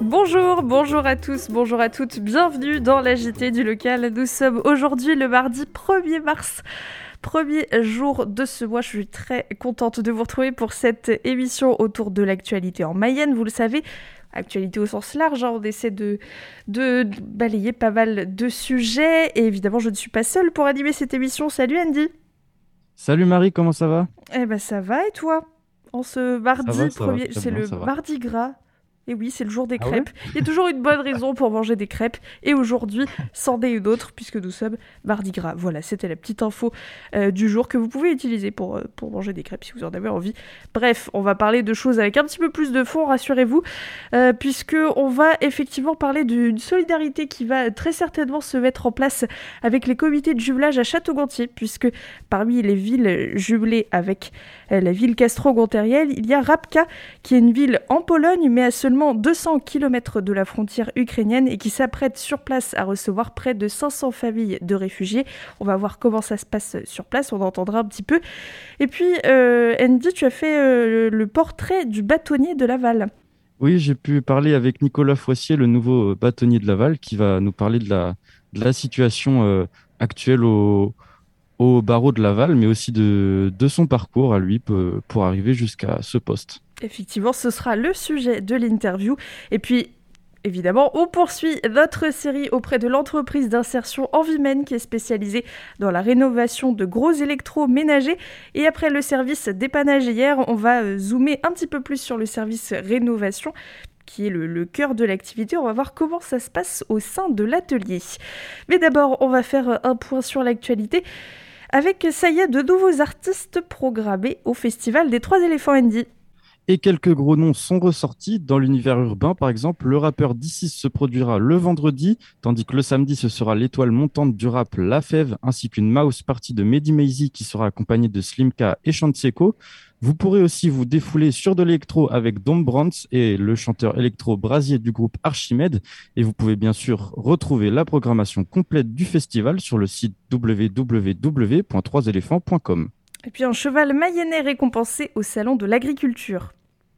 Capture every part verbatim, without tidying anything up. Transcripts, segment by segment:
Bonjour, bonjour à tous, bonjour à toutes, bienvenue dans l'A J T du local. Nous sommes aujourd'hui le mardi premier mars, premier jour de ce mois. Je suis très contente de vous retrouver pour cette émission autour de l'actualité en Mayenne. Vous le savez, actualité au sens large, hein, on essaie de, de, de balayer pas mal de sujets. Et évidemment, je ne suis pas seule pour animer cette émission. Salut Andy. Salut Marie, comment ça va? Eh ben ça va et toi? En ce mardi Ça va, ça va, premier, très c'est bien, le ça va. mardi gras. Et oui, c'est le jour des Ah ouais? crêpes. Il y a toujours une bonne raison pour manger des crêpes. Et aujourd'hui, c'en est une autre, puisque nous sommes mardi gras. Voilà, c'était la petite info euh, du jour que vous pouvez utiliser pour, euh, pour manger des crêpes si vous en avez envie. Bref, on va parler de choses avec un petit peu plus de fond, rassurez-vous, euh, puisque on va effectivement parler d'une solidarité qui va très certainement se mettre en place avec les comités de jumelage à Château-Gontier, puisque parmi les villes jumelées avec euh, la ville castro-gontérienne, il y a Rabka, qui est une ville en Pologne, mais à seulement deux cents kilomètres de la frontière ukrainienne et qui s'apprête sur place à recevoir près de cinq cents familles de réfugiés. On va voir comment ça se passe sur place, on entendra un petit peu. Et puis, euh, Andy, tu as fait euh, le portrait du bâtonnier de Laval. Oui, j'ai pu parler avec Nicolas Foissier, le nouveau bâtonnier de Laval, qui va nous parler de la, de la situation euh, actuelle au, au barreau de Laval, mais aussi de, de son parcours à lui pour, pour arriver jusqu'à ce poste. Effectivement, ce sera le sujet de l'interview. Et puis, évidemment, on poursuit notre série auprès de l'entreprise d'insertion Envimène qui est spécialisée dans la rénovation de gros électroménagers. Et après le service dépannage hier, on va zoomer un petit peu plus sur le service rénovation qui est le, le cœur de l'activité. On va voir comment ça se passe au sein de l'atelier. Mais d'abord, on va faire un point sur l'actualité avec, ça y est, de nouveaux artistes programmés au Festival des Trois Éléphants Andy. Et quelques gros noms sont ressortis. Dans l'univers urbain, par exemple, le rappeur D six se produira le vendredi, tandis que le samedi, ce sera l'étoile montante du rap La Fève, ainsi qu'une mouse party de Mehdi Maizy qui sera accompagnée de Slimka et Chantieko. Vous pourrez aussi vous défouler sur de l'électro avec Dom Brands et le chanteur électro brasier du groupe Archimède. Et vous pouvez bien sûr retrouver la programmation complète du festival sur le site w w w point trois éléphants point com. Et puis un cheval mayennais récompensé au Salon de l'Agriculture.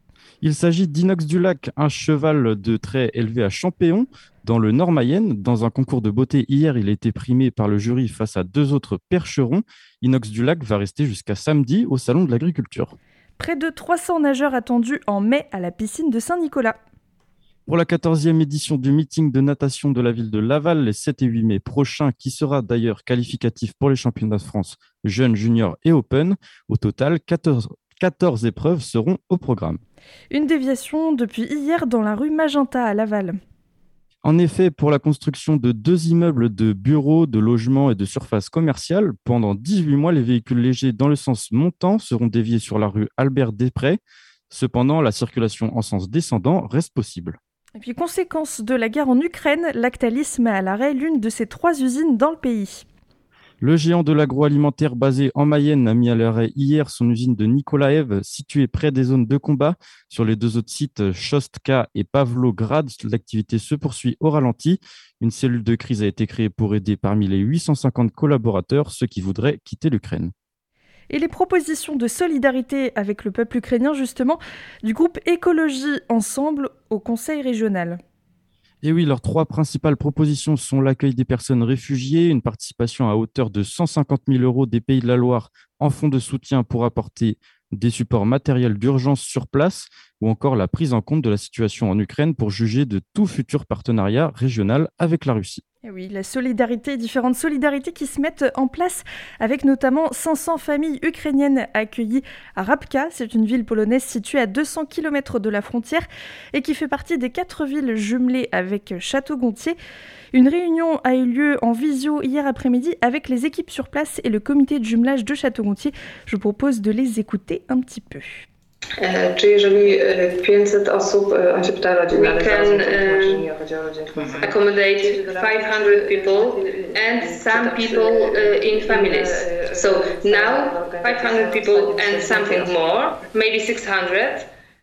Il s'agit d'Inox du Lac, un cheval de trait élevé à Champéon, dans le Nord Mayenne. Dans un concours de beauté hier, il a été primé par le jury face à deux autres percherons. Inox du Lac va rester jusqu'à samedi au Salon de l'Agriculture. Près de trois cents nageurs attendus en mai à la piscine de Saint-Nicolas. Pour la quatorzième édition du meeting de natation de la ville de Laval, les sept et huit mai prochains, qui sera d'ailleurs qualificatif pour les championnats de France jeunes, juniors et open. Au total, quatorze, quatorze épreuves seront au programme. Une déviation depuis hier dans la rue Magenta à Laval. En effet, pour la construction de deux immeubles de bureaux, de logements et de surfaces commerciales, pendant dix-huit mois, les véhicules légers dans le sens montant seront déviés sur la rue Albert-Desprez. Cependant, la circulation en sens descendant reste possible. Et puis, conséquence de la guerre en Ukraine, Lactalis met à l'arrêt l'une de ses trois usines dans le pays. Le géant de l'agroalimentaire basé en Mayenne a mis à l'arrêt hier son usine de Nikolaev, située près des zones de combat. Sur les deux autres sites, Chostka et Pavlograd, l'activité se poursuit au ralenti. Une cellule de crise a été créée pour aider parmi les huit cent cinquante collaborateurs ceux qui voudraient quitter l'Ukraine. Et les propositions de solidarité avec le peuple ukrainien, justement, du groupe Écologie Ensemble au Conseil régional. Et oui, leurs trois principales propositions sont l'accueil des personnes réfugiées, une participation à hauteur de cent cinquante mille euros des Pays de la Loire en fonds de soutien pour apporter des supports matériels d'urgence sur place, ou encore la prise en compte de la situation en Ukraine pour juger de tout futur partenariat régional avec la Russie. Et oui, la solidarité, différentes solidarités qui se mettent en place avec notamment cinq cents familles ukrainiennes accueillies à Rabka. C'est une ville polonaise située à deux cents kilomètres de la frontière et qui fait partie des quatre villes jumelées avec Château-Gontier. Une réunion a eu lieu en visio hier après-midi avec les équipes sur place et le comité de jumelage de Château-Gontier. Je vous propose de les écouter un petit peu. E, Czy jeżeli e, pięćset osób, e, on się pyta rodzin, We ale can, zaraz um, nie chodzi o rodzin. accommodate five hundred people and some people uh, in families. So now five hundred people and something more, maybe six hundred.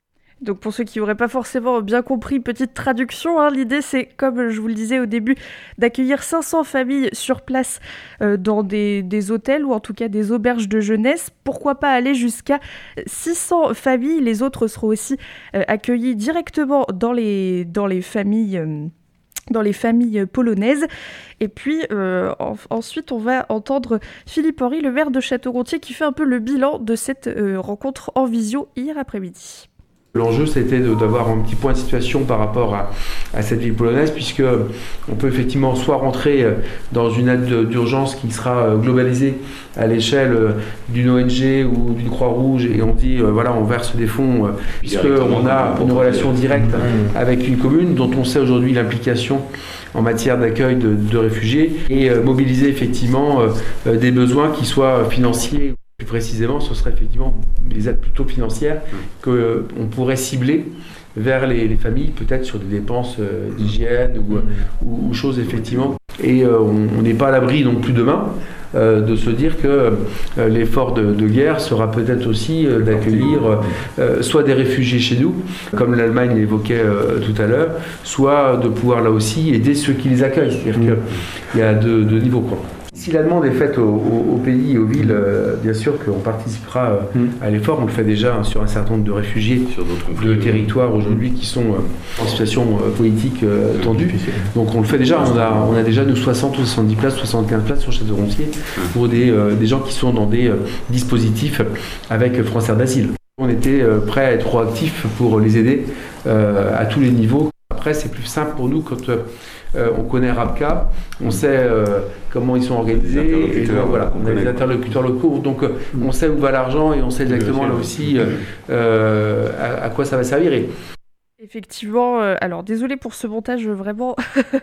Donc pour ceux qui n'auraient pas forcément bien compris, petite traduction, hein, l'idée c'est, comme je vous le disais au début, d'accueillir cinq cents familles sur place euh, dans des, des hôtels ou en tout cas des auberges de jeunesse. Pourquoi pas aller jusqu'à six cents familles. Les autres seront aussi euh, accueillis directement dans les, dans les familles... Euh, dans les familles polonaises. Et puis euh, en, ensuite on va entendre Philippe Henry, le maire de Château-Gontier, qui fait un peu le bilan de cette euh, rencontre en visio hier après-midi. L'enjeu, c'était de, d'avoir un petit point de situation par rapport à, à cette ville polonaise, puisque on peut effectivement soit rentrer dans une aide d'urgence qui sera globalisée à l'échelle d'une O N G ou d'une Croix-Rouge, et on dit, euh, voilà, on verse des fonds, euh, puisqu'on a une relation directe avec une commune dont on sait aujourd'hui l'implication en matière d'accueil de, de réfugiés, et euh, mobiliser effectivement euh, des besoins qui soient financiers. Plus précisément, ce serait effectivement des aides plutôt financières qu'on euh, pourrait cibler vers les, les familles, peut-être sur des dépenses euh, d'hygiène ou, ou, ou choses effectivement. Et euh, on n'est pas à l'abri non plus demain euh, de se dire que euh, l'effort de, de guerre sera peut-être aussi euh, d'accueillir euh, soit des réfugiés chez nous, comme l'Allemagne l'évoquait euh, tout à l'heure, soit de pouvoir là aussi aider ceux qui les accueillent. C'est-à-dire qu'il y a deux, deux niveaux, quoi. Si la demande est faite au, au, au pays et aux villes, euh, bien sûr qu'on participera euh, mmh. à l'effort. On le fait déjà hein, sur un certain nombre de réfugiés de territoires aujourd'hui qui sont euh, en situation euh, politique euh, tendue. Donc on le fait déjà. On a, on a déjà nous soixante ou soixante-dix places, soixante-quinze places sur Château-Gontier pour des, euh, des gens qui sont dans des euh, dispositifs avec France Air d'Asile. On était euh, prêt à être proactifs pour les aider euh, à tous les niveaux. Après, c'est plus simple pour nous quand euh, Euh, on connaît Rabka, on sait euh, comment ils sont organisés, et donc, voilà, on a des interlocuteurs locaux, donc euh, on sait où va l'argent et on sait exactement là aussi euh, euh, à, à quoi ça va servir. Et... Effectivement, euh, alors désolé pour ce montage vraiment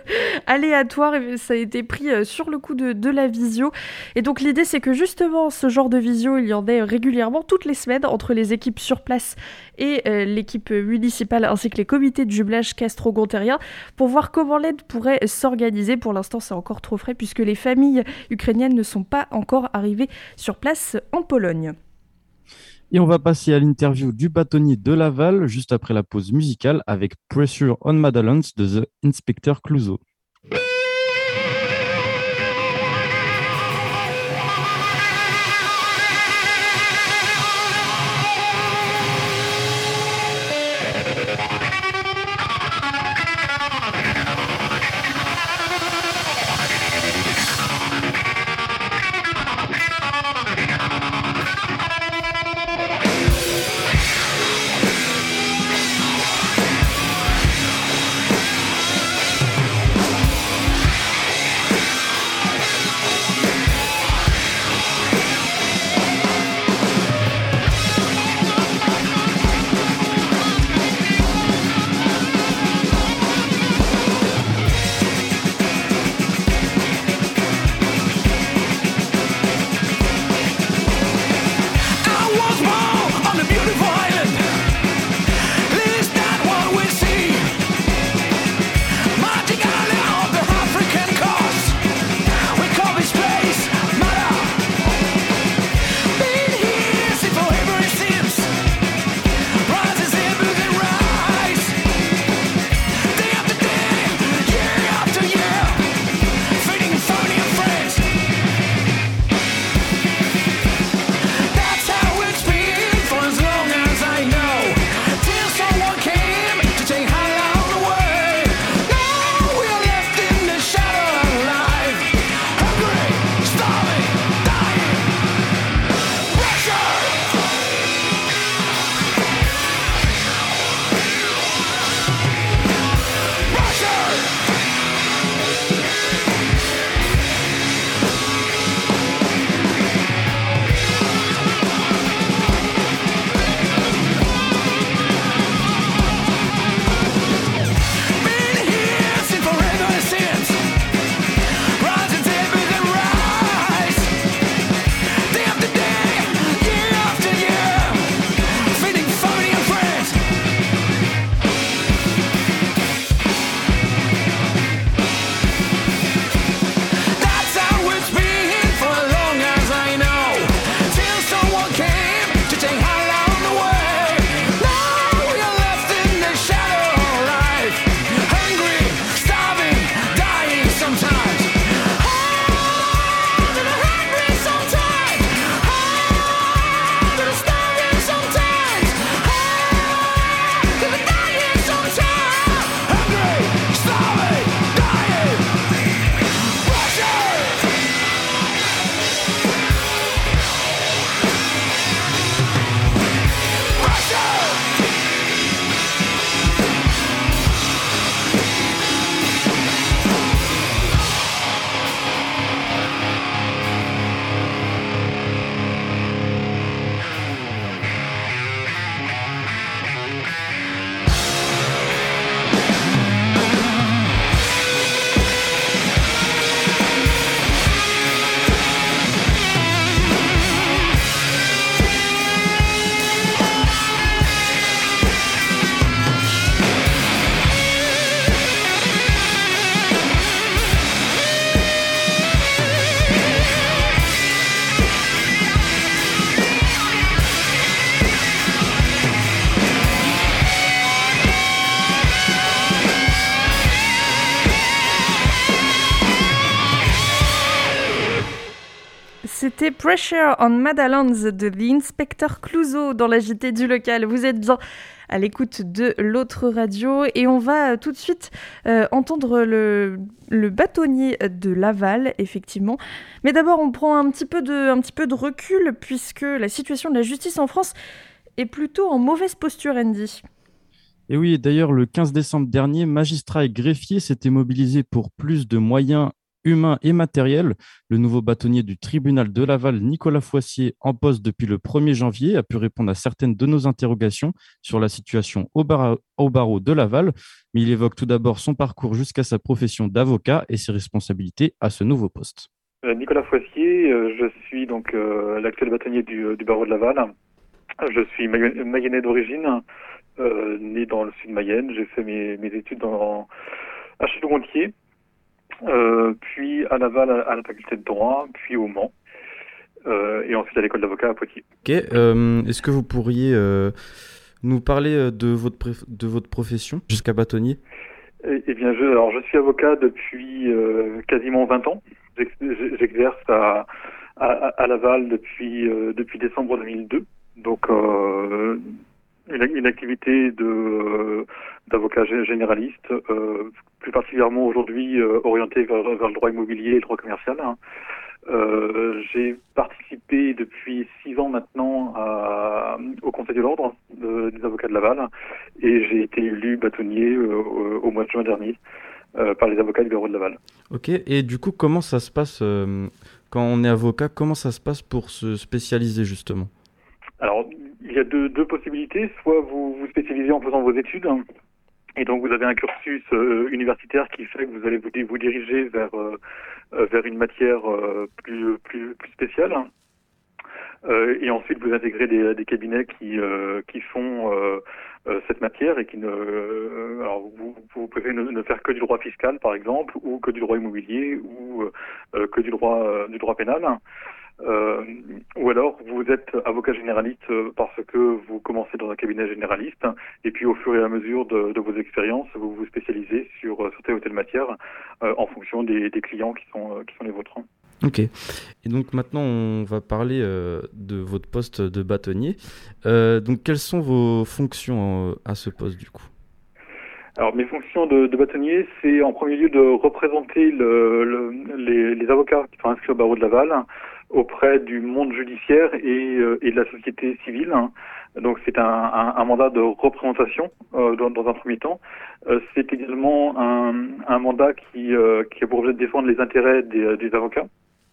aléatoire, ça a été pris euh, sur le coup de, de la visio. Et donc l'idée c'est que justement ce genre de visio, il y en ait régulièrement toutes les semaines entre les équipes sur place et euh, l'équipe municipale ainsi que les comités de jumelage castro-gontérien pour voir comment l'aide pourrait s'organiser. Pour l'instant c'est encore trop frais puisque les familles ukrainiennes ne sont pas encore arrivées sur place en Pologne. Et on va passer à l'interview du bâtonnier de Laval juste après la pause musicale avec Pressure on Madalons de The Inspector Clouseau. c'était Pressure on Madlands de The Inspector Clouseau dans la J T du local. Vous êtes bien à l'écoute de l'autre radio et on va tout de suite euh, entendre le, le bâtonnier de Laval, effectivement. Mais d'abord, on prend un petit peu de, un petit peu de recul puisque la situation de la justice en France est plutôt en mauvaise posture, Andy. Et oui, d'ailleurs, le quinze décembre dernier, magistrats et greffiers s'étaient mobilisés pour plus de moyens humains et matériels. Le nouveau bâtonnier du tribunal de Laval, Nicolas Foissier, en poste depuis le premier janvier, a pu répondre à certaines de nos interrogations sur la situation au, bar- au barreau de Laval. Mais il évoque tout d'abord son parcours jusqu'à sa profession d'avocat et ses responsabilités à ce nouveau poste. Euh, Nicolas Foissier, euh, je suis donc euh, l'actuel bâtonnier du, du barreau de Laval. Je suis mayennais d'origine, euh, né dans le sud de Mayenne. J'ai fait mes, mes études dans, à Château-Gontier, euh, puis à Laval à, à la faculté de droit, puis au Mans, euh, et ensuite à l'école d'avocat à Poitiers. Ok, euh, est-ce que vous pourriez euh, nous parler de votre, pré- de votre profession jusqu'à bâtonnier ? Eh, eh bien, je, alors, je suis avocat depuis euh, quasiment vingt ans. J'ex- j'exerce à, à, à Laval depuis, euh, depuis décembre deux mille deux. Donc, euh, une, une activité de, euh, d'avocat généraliste, euh, plus particulièrement aujourd'hui euh, orientée vers, vers le droit immobilier et le droit commercial. Hein. Euh, j'ai participé depuis six ans maintenant à, au Conseil de l'Ordre de, des avocats de Laval et j'ai été élu bâtonnier euh, au mois de juin dernier euh, par les avocats du barreau de Laval. Ok, et du coup, comment ça se passe euh, quand on est avocat, comment ça se passe pour se spécialiser justement ? Alors, il y a deux, deux possibilités. Soit vous vous spécialisez en faisant vos études, hein, et donc vous avez un cursus euh, universitaire qui fait que vous allez vous, vous diriger vers euh, vers une matière euh, plus plus plus spéciale. Euh, et ensuite, vous intégrez des, des cabinets qui euh, qui font euh, euh, cette matière et qui ne euh, alors vous, vous préférez ne, ne faire que du droit fiscal, par exemple, ou que du droit immobilier, ou euh, que du droit euh, du droit pénal. Euh, ou alors vous êtes avocat généraliste parce que vous commencez dans un cabinet généraliste et puis au fur et à mesure de, de vos expériences, vous vous spécialisez sur, sur telle ou telle matière euh, en fonction des, des clients qui sont, qui sont les vôtres. Ok. Et donc maintenant, on va parler euh, de votre poste de bâtonnier. Euh, donc quelles sont vos fonctions euh, à ce poste du coup ? Alors mes fonctions de, de bâtonnier, c'est en premier lieu de représenter le, le, les, les avocats qui sont inscrits au barreau de Laval auprès du monde judiciaire et, euh, et de la société civile. Donc c'est un, un, un mandat de représentation euh, dans, dans un premier temps. Euh, c'est également un, un mandat qui, euh, qui a pour objet de défendre les intérêts des, des avocats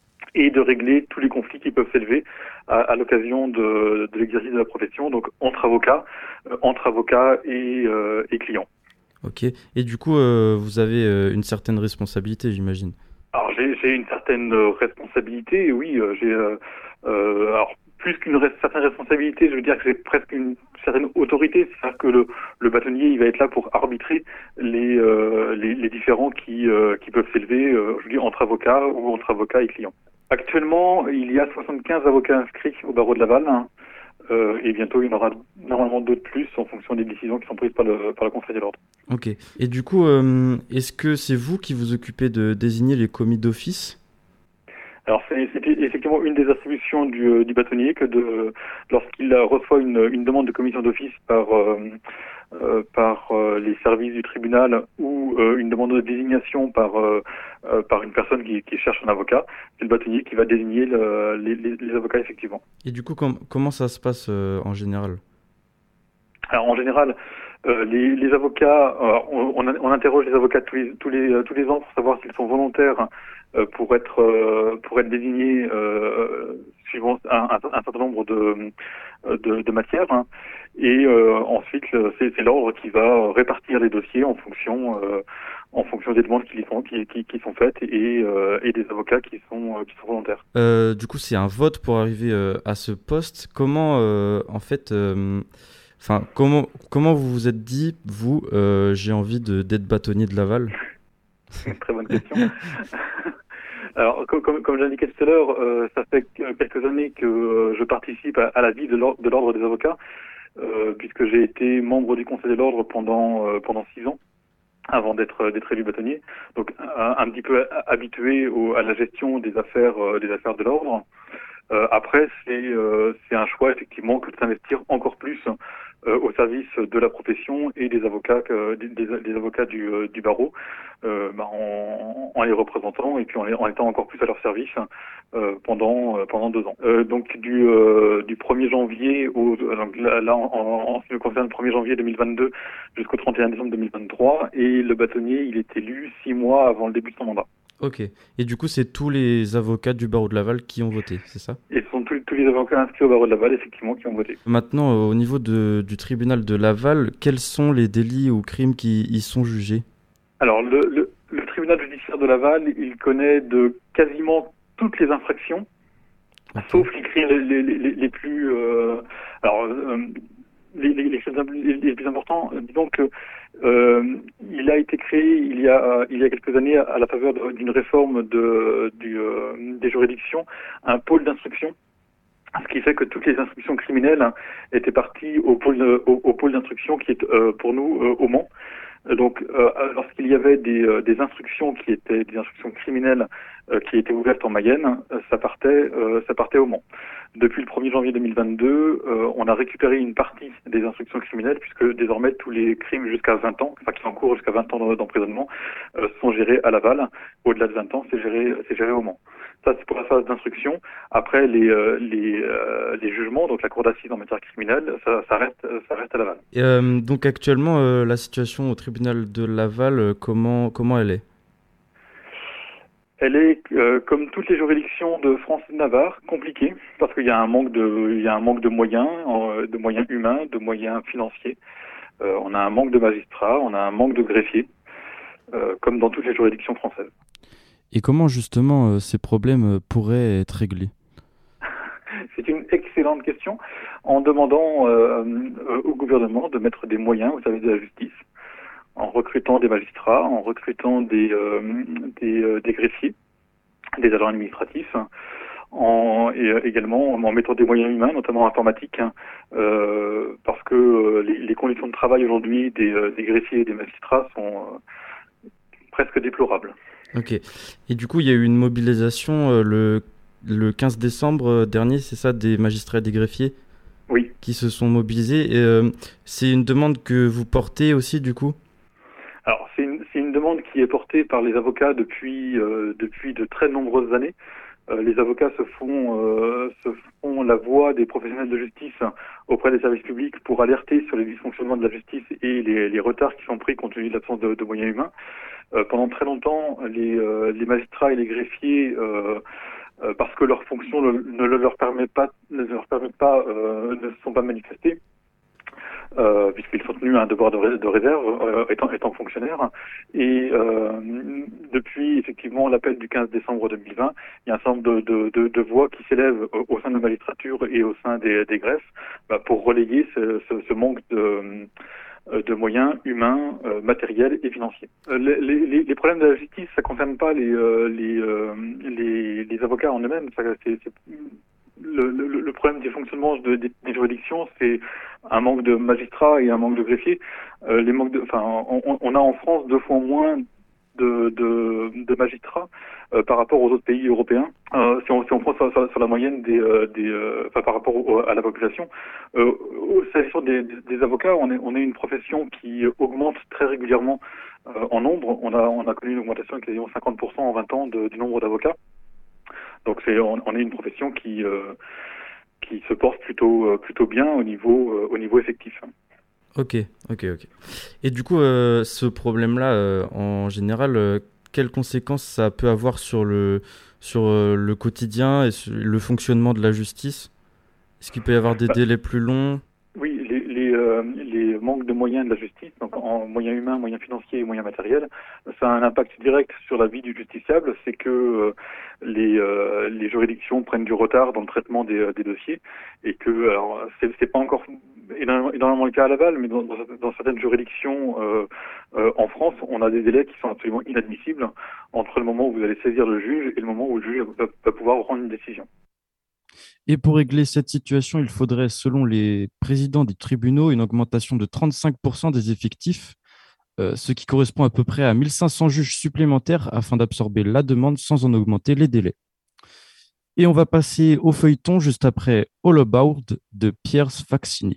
et de régler tous les conflits qui peuvent s'élever à, à l'occasion de, de l'exercice de la profession, donc entre avocats, euh, entre avocats et, euh, et clients. Ok. Et du coup, euh, vous avez euh, une certaine responsabilité, j'imagine. Alors j'ai, j'ai une certaine responsabilité, oui. Euh, j'ai euh, euh, alors plus qu'une res- certaine responsabilité, je veux dire que j'ai presque une certaine autorité, c'est-à-dire que le, le bâtonnier, il va être là pour arbitrer les euh, les, les différends qui euh, qui peuvent s'élever, euh, je veux dire entre avocats ou entre avocats et clients. Actuellement, il y a soixante-quinze avocats inscrits au barreau de Laval. Hein. Euh, et bientôt, il y en aura normalement d'autres plus en fonction des décisions qui sont prises par le, par le Conseil de l'Ordre. Ok. Et du coup, euh, est-ce que c'est vous qui vous occupez de désigner les commis d'office ? Alors, c'est, c'est effectivement une des attributions du, du bâtonnier que de, lorsqu'il reçoit une, une demande de commission d'office par, euh, euh, par euh, les services du tribunal ou euh, une demande de désignation par, euh, euh, par une personne qui, qui cherche un avocat, c'est le bâtonnier qui va désigner le, les, les, les avocats effectivement. Et du coup, com- comment ça se passe euh, en général ? Alors en général, euh, les, les avocats, euh, on, on interroge les avocats tous les, tous les, tous les ans pour savoir s'ils sont volontaires euh, pour être euh, pour être désignés euh, suivant un, un, un certain nombre de de, de matières. Hein. Et euh, ensuite, c'est, c'est l'ordre qui va répartir les dossiers en fonction euh, en fonction des demandes qui sont qui, qui, qui sont faites et euh, et des avocats qui sont qui sont volontaires. Euh, du coup, c'est un vote pour arriver euh, à ce poste. Comment, euh, en fait. Euh... Enfin, comment comment vous vous êtes dit, vous, euh, j'ai envie de, d'être bâtonnier de Laval ? C'est une très bonne question. Alors, comme, comme, comme j'indiquais tout à l'heure, euh, ça fait quelques années que euh, je participe à, à la vie de l'ordre, de l'ordre des avocats, euh, puisque j'ai été membre du Conseil de l'Ordre pendant euh, pendant six ans. avant d'être d'être élu bâtonnier. Donc un, un petit peu habitué au, à la gestion des affaires euh, des affaires de l'ordre. Euh, après, c'est euh, c'est un choix effectivement que de s'investir encore plus euh, au service de la profession et des avocats euh, des, des, des avocats du, euh, du barreau, euh, bah, en, en les représentant et puis en, en étant encore plus à leur service euh, pendant euh, pendant deux ans. Euh, donc du euh, du premier janvier au donc là, là en, en, en ce qui me concerne le premier janvier deux mille vingt-deux jusqu'au trente et un décembre deux mille vingt-trois, et le bâtonnier il est élu six mois avant le début de son mandat. Ok. Et du coup, c'est tous les avocats du barreau de Laval qui ont voté, c'est ça? Et ce sont tous, tous les avocats inscrits au barreau de Laval, effectivement, qui ont voté. Maintenant, euh, au niveau de, du tribunal de Laval, quels sont les délits ou crimes qui y sont jugés? Alors, le, le, le tribunal judiciaire de Laval, il connaît de quasiment toutes les infractions, okay. Sauf les crimes les, les, les, les plus... Euh, alors, euh, les, les, les, les, les plus importants, disons que euh, il a été créé il y a il y a quelques années à la faveur d'une réforme de du, euh, des juridictions, un pôle d'instruction, ce qui fait que toutes les instructions criminelles étaient parties au pôle au, au pôle d'instruction qui est euh, pour nous euh, au Mans. Donc, euh, lorsqu'il y avait des, euh, des instructions qui étaient des instructions criminelles euh, qui étaient ouvertes en Mayenne, euh, ça partait, euh, ça partait au Mans. Depuis le premier janvier deux mille vingt-deux, euh, on a récupéré une partie des instructions criminelles puisque désormais tous les crimes jusqu'à vingt ans, enfin qui encourent jusqu'à vingt ans d'emprisonnement, euh, sont gérés à Laval. Au-delà de vingt ans, c'est géré, c'est géré au Mans. Ça, c'est pour la phase d'instruction. Après, les, euh, les, euh, les jugements, donc la cour d'assises en matière criminelle, ça, ça, reste, ça reste à Laval. Et euh, donc actuellement, euh, la situation au tribunal de Laval, euh, comment, comment elle est? Elle est, euh, comme toutes les juridictions de France et de Navarre, compliquée, parce qu'il y a un manque de, il y a un manque de moyens, euh, de moyens humains, de moyens financiers. Euh, on a un manque de magistrats, on a un manque de greffiers, euh, comme dans toutes les juridictions françaises. Et comment justement euh, ces problèmes euh, pourraient être réglés? C'est une excellente question, en demandant euh, euh, au gouvernement de mettre des moyens au service de la justice, en recrutant des magistrats, en recrutant des, euh, des, euh, des greffiers, des agents administratifs, en, et euh, également en mettant des moyens humains, notamment informatiques, hein, euh, parce que euh, les, les conditions de travail aujourd'hui des, euh, des greffiers et des magistrats sont euh, presque déplorables. Ok. Et du coup, il y a eu une mobilisation euh, le, le quinze décembre dernier, c'est ça, des magistrats et des greffiers? Oui. Qui se sont mobilisés. Et, euh, c'est une demande que vous portez aussi, du coup? Alors, c'est une, c'est une demande qui est portée par les avocats depuis, euh, depuis de très nombreuses années. Euh, les avocats se font, euh, se font la voix des professionnels de justice auprès des services publics pour alerter sur les dysfonctionnements de la justice et les, les retards qui sont pris compte tenu de l'absence de, de moyens humains. Euh, pendant très longtemps, les, euh, les magistrats et les greffiers, euh, euh, parce que leur fonction ne, ne leur permet pas, ne leur permet pas, euh, ne se sont pas manifestés, euh, puisqu'ils sont tenus à un devoir de, ré, de réserve, euh, étant, étant fonctionnaires. Et euh, depuis effectivement l'appel du quinze décembre deux mille vingt, il y a un certain nombre de, de, de, de voix qui s'élèvent au, au sein de la magistrature et au sein des, des greffes, bah, pour relayer ce, ce, ce manque de de moyens humains, euh, matériels et financiers. Euh, les, les, les problèmes de la justice, ça concerne pas les euh, les, euh, les les avocats en eux-mêmes. Ça, c'est, c'est le, le, le problème du fonctionnement de, des, des juridictions, c'est un manque de magistrats et un manque de greffiers. Euh, les manques de, enfin, on, on a en France deux fois moins de, de, de magistrats euh, par rapport aux autres pays européens. Euh, si, on, si on prend sur, sur, sur la moyenne des, euh, des euh, enfin, par rapport au, à la population, euh, s'agissant des, des, des avocats, on est, on est une profession qui augmente très régulièrement euh, en nombre. On a, on a connu une augmentation de quasiment cinquante pour cent en vingt ans de, du nombre d'avocats. Donc c'est, on, on est une profession qui, euh, qui se porte plutôt, plutôt bien au niveau, euh, au niveau effectif. Ok, ok, ok. Et du coup, euh, ce problème-là, euh, en général, euh, quelles conséquences ça peut avoir sur le, sur, euh, le quotidien et sur le fonctionnement de la justice? Est-ce qu'il peut y avoir des bah, délais plus longs? Oui, les, les, euh, les manques de moyens de la justice, donc en moyens humains, moyens financiers et moyens matériels, ça a un impact direct sur la vie du justiciable. C'est que euh, les, euh, les juridictions prennent du retard dans le traitement des, des dossiers et que, alors, c'est, c'est pas encore énormément, énormément le cas à Laval, mais dans, dans, dans certaines juridictions euh, euh, en France, on a des délais qui sont absolument inadmissibles entre le moment où vous allez saisir le juge et le moment où le juge va, va pouvoir prendre une décision. Et pour régler cette situation, il faudrait, selon les présidents des tribunaux, une augmentation de trente-cinq pour cent des effectifs. euh, ce qui correspond à peu près à mille cinq cents juges supplémentaires afin d'absorber la demande sans en augmenter les délais. Et on va passer au feuilleton juste après All About de Piers Faxini.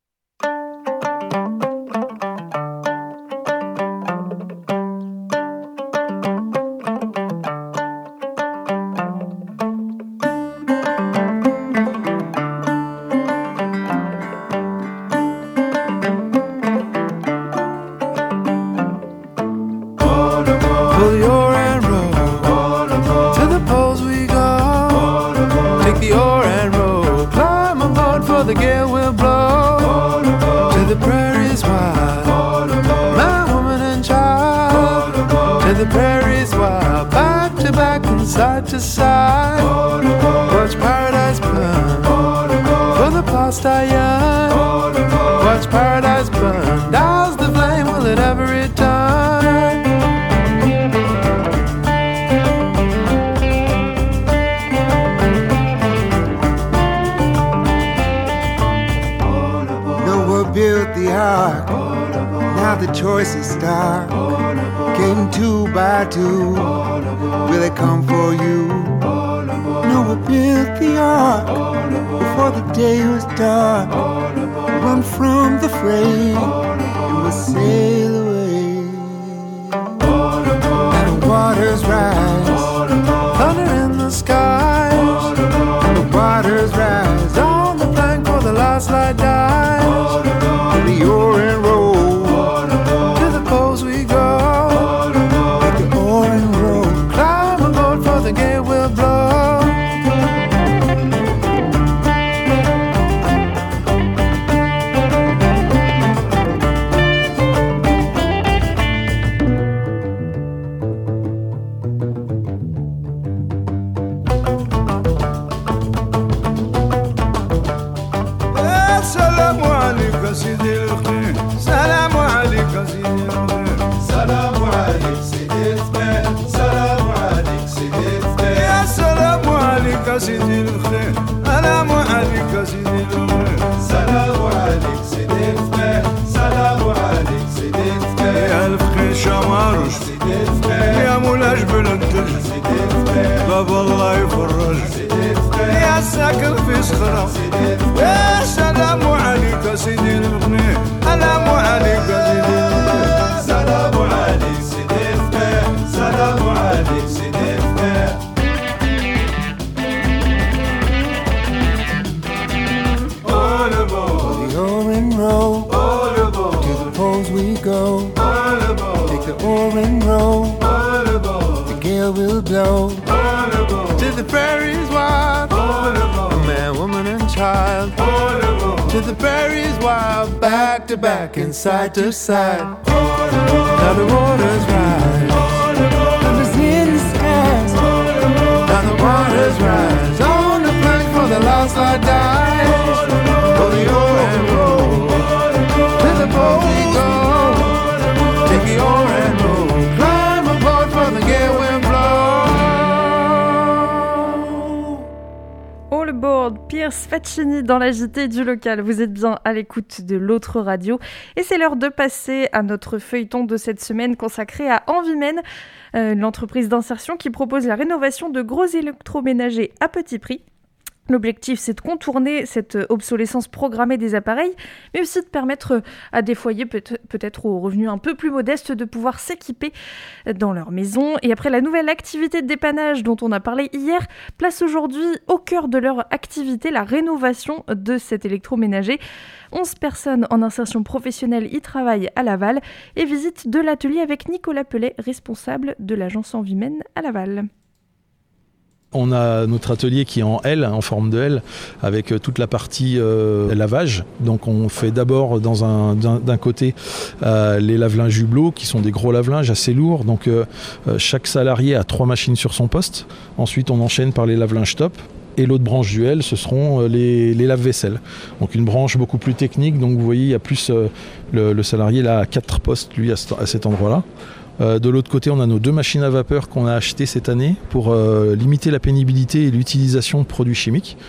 Side to side, watch paradise burn for the past I yearn. Watch paradise burn, douse the flame, will it ever return? Noah built the ark, now the choice is stark. Came two by two, will they come for you? Noah built the ark before the day was dark. Run from the fray and we'll sail away. And the waters rise, thunder in the skies. And the waters rise on the plank for the last light dies. And the oar and roll to the poles we go. The gale will blow. Assalamu alaikum sidi al-khair. Salamu alaikum sidi al-khair. Salamu alaikum sidi al-khair. Salamu alaikum sidi al-khair. Salamu alaikum sidi al-khair. Salamu alaikum sidi al-khair. Salamu alaikum sidi al-khair. Salamu alaikum sidi al-khair. Ya al-khair shamarush sidi al-khair. Ya moulaj belantaj sidi al-khair. Bab Allah يفرج sidi al-khair. Ya sakin fi صخرة sidi al-khair. Salamu alaikum sidi al-khair. Salamu alaikum sidi al-khair. Salamu alaikum sidi al-khair. Salamu alaikum sidi al-khair. All aboard the oaring row, all aboard to the poles we go, all aboard take the oaring row, all aboard the gale will blow, all aboard to the prairie's wild, all aboard man, woman and child, all aboard to the prairie's wild, back to back and side to side, all aboard now the waters rise, all aboard thunder's in the skies, all aboard now the waters rise on the plank for the last light dies. For the oar and roll, to the pole we go. Take the oar and roll, climb aboard for the gale will blow. All aboard, Piers Faxini dans la J T du local. Vous êtes bien à l'écoute de l'autre radio. Et c'est l'heure de passer à notre feuilleton de cette semaine consacré à Envimen, euh, l'entreprise d'insertion qui propose la rénovation de gros électroménagers à petit prix. L'objectif, c'est de contourner cette obsolescence programmée des appareils, mais aussi de permettre à des foyers, peut-être aux revenus un peu plus modestes, de pouvoir s'équiper dans leur maison. Et après la nouvelle activité de dépannage dont on a parlé hier, place aujourd'hui au cœur de leur activité la rénovation de cet électroménager. onze personnes en insertion professionnelle y travaillent à Laval et visite de l'atelier avec Nicolas Pellet, responsable de l'agence Envimen à Laval. On a notre atelier qui est en L, en forme de L, avec toute la partie euh, lavage. Donc on fait d'abord dans un, d'un, d'un côté euh, les lave-linges Hublot, qui sont des gros lave-linges assez lourds. Donc euh, chaque salarié a trois machines sur son poste. Ensuite on enchaîne par les lave-linges Top. Et l'autre branche du L, ce seront les, les lave-vaisselle. Donc une branche beaucoup plus technique. Donc vous voyez, il y a plus euh, le, le salarié là, a quatre postes lui à, à cet endroit-là. Euh, de l'autre côté, on a nos deux machines à vapeur qu'on a achetées cette année pour euh, limiter la pénibilité et l'utilisation de produits chimiques.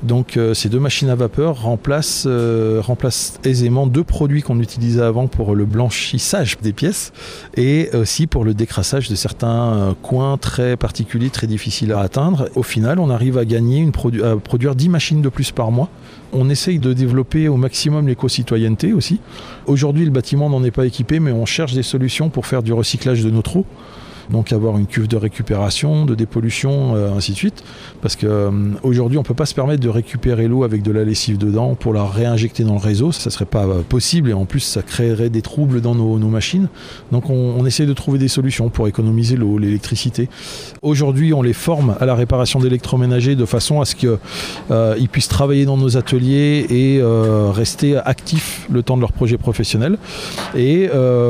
Donc euh, ces deux machines à vapeur remplacent, euh, remplacent aisément deux produits qu'on utilisait avant pour le blanchissage des pièces et aussi pour le décrassage de certains euh, coins très particuliers, très difficiles à atteindre. Au final, on arrive à gagner une produ- à produire dix machines de plus par mois. On essaye de développer au maximum l'éco-citoyenneté aussi. Aujourd'hui, le bâtiment n'en est pas équipé, mais on cherche des solutions pour faire du recyclage de notre eau. Donc avoir une cuve de récupération, de dépollution, euh, ainsi de suite. Parce qu'aujourd'hui, euh, on ne peut pas se permettre de récupérer l'eau avec de la lessive dedans pour la réinjecter dans le réseau. Ça ne serait pas euh, possible et en plus, ça créerait des troubles dans nos, nos machines. Donc on, on essaie de trouver des solutions pour économiser l'eau, l'électricité. Aujourd'hui, on les forme à la réparation d'électroménagers de façon à ce qu'ils euh, puissent travailler dans nos ateliers et euh, rester actifs le temps de leur projet professionnel. Et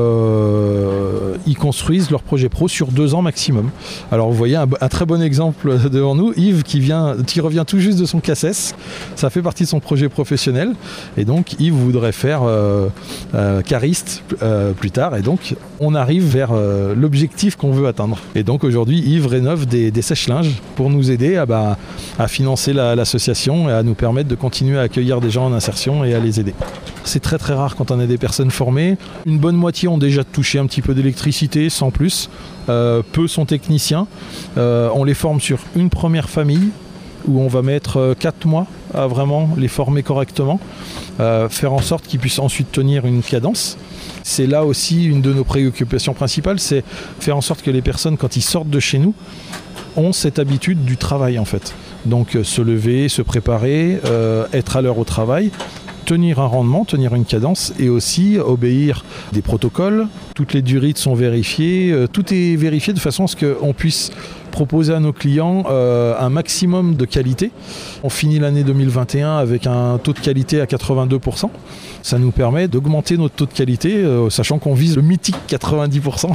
euh, ils construisent leur projet pro sur deux ans maximum. Alors vous voyez un, un très bon exemple devant nous, Yves qui, vient, qui revient tout juste de son C A C E S, ça fait partie de son projet professionnel et donc Yves voudrait faire euh, euh, cariste euh, plus tard et donc on arrive vers euh, l'objectif qu'on veut atteindre. Et donc aujourd'hui Yves rénove des, des sèche-linges pour nous aider à, bah, à financer la, l'association et à nous permettre de continuer à accueillir des gens en insertion et à les aider. C'est très très rare quand on a des personnes formées. Une bonne moitié ont déjà touché un petit peu d'électricité sans plus. Euh, peu sont techniciens. Euh, on les forme sur une première famille où on va mettre quatre mois à vraiment les former correctement, euh, faire en sorte qu'ils puissent ensuite tenir une cadence. C'est là aussi une de nos préoccupations principales, c'est faire en sorte que les personnes, quand ils sortent de chez nous, ont cette habitude du travail en fait. Donc euh, se lever, se préparer, euh, être à l'heure au travail, tenir un rendement, tenir une cadence et aussi obéir des protocoles. Toutes les durites sont vérifiées, euh, tout est vérifié de façon à ce qu'on puisse proposer à nos clients euh, un maximum de qualité. On finit l'année deux mille vingt et un avec un taux de qualité à quatre-vingt-deux pour cent. Ça nous permet d'augmenter notre taux de qualité, euh, sachant qu'on vise le mythique quatre-vingt-dix pour cent.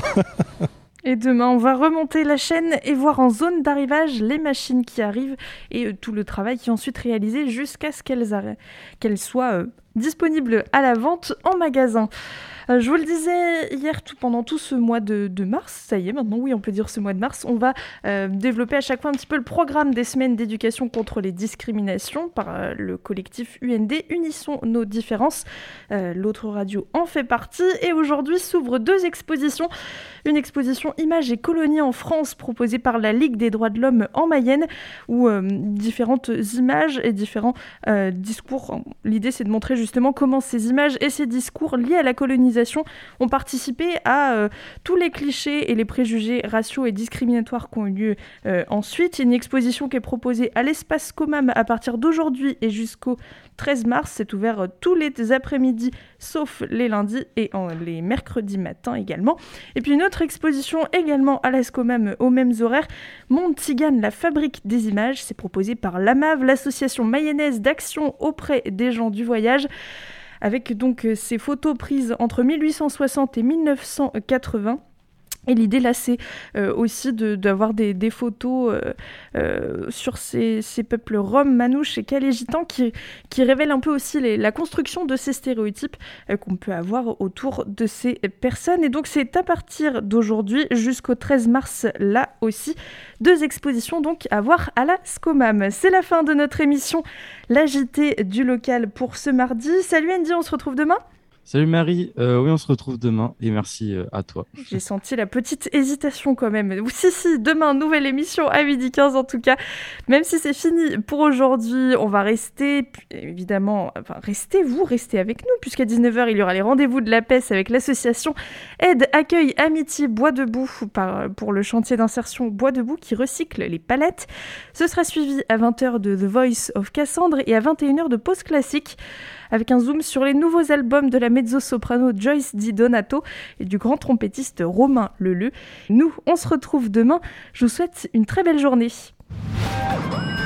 Et demain, on va remonter la chaîne et voir en zone d'arrivage les machines qui arrivent et euh, tout le travail qui est ensuite réalisé jusqu'à ce qu'elles, arri- qu'elles soient euh, disponibles à la vente en magasin. Euh, je vous le disais hier, tout, pendant tout ce mois de, de mars, ça y est maintenant, oui on peut dire ce mois de mars, on va euh, développer à chaque fois un petit peu le programme des semaines d'éducation contre les discriminations par euh, le collectif U N D, Unissons nos différences. Euh, l'autre radio en fait partie et aujourd'hui s'ouvrent deux expositions. Une exposition Images et colonies en France proposée par la Ligue des droits de l'homme en Mayenne où euh, différentes images et différents euh, discours. L'idée c'est de montrer justement comment ces images et ces discours liés à la colonisation ont participé à euh, tous les clichés et les préjugés raciaux et discriminatoires qui ont eu lieu euh, ensuite. Une exposition qui est proposée à l'espace Comam à partir d'aujourd'hui et jusqu'au treize mars. C'est ouvert euh, tous les après-midi sauf les lundis et en, les mercredis matins également. Et puis une autre exposition également à l'Escomam aux mêmes horaires, Monde Tzigane, la fabrique des images. C'est proposé par l'A M A V, l'association mayonnaise d'action auprès des gens du voyage, avec donc euh, ces photos prises entre mille huit cent soixante et mille neuf cent quatre-vingts. Et l'idée là, c'est euh, aussi de, d'avoir des, des photos euh, euh, sur ces, ces peuples roms, manouches et calais-gitans qui, qui révèlent un peu aussi les, la construction de ces stéréotypes euh, qu'on peut avoir autour de ces personnes. Et donc c'est à partir d'aujourd'hui jusqu'au treize mars, là aussi, deux expositions donc à voir à la Scomam. C'est la fin de notre émission, l'A J T du local pour ce mardi. Salut Andy, on se retrouve demain. Salut Marie, euh, oui on se retrouve demain et merci euh, à toi. J'ai senti la petite hésitation quand même. Si si, demain nouvelle émission à midi quinze en tout cas. Même si c'est fini pour aujourd'hui, on va rester évidemment, enfin restez vous, restez avec nous puisqu'à dix-neuf heures il y aura les rendez-vous de la P E S avec l'association Aide, Accueil, Amitié, Bois Debout par, pour le chantier d'insertion Bois Debout qui recycle les palettes. Ce sera suivi à vingt heures de The Voice of Cassandre et à vingt et une heures de Pause Classique, avec un zoom sur les nouveaux albums de la mezzo-soprano Joyce Di Donato et du grand trompettiste Romain Leleu. Nous, on se retrouve demain. Je vous souhaite une très belle journée.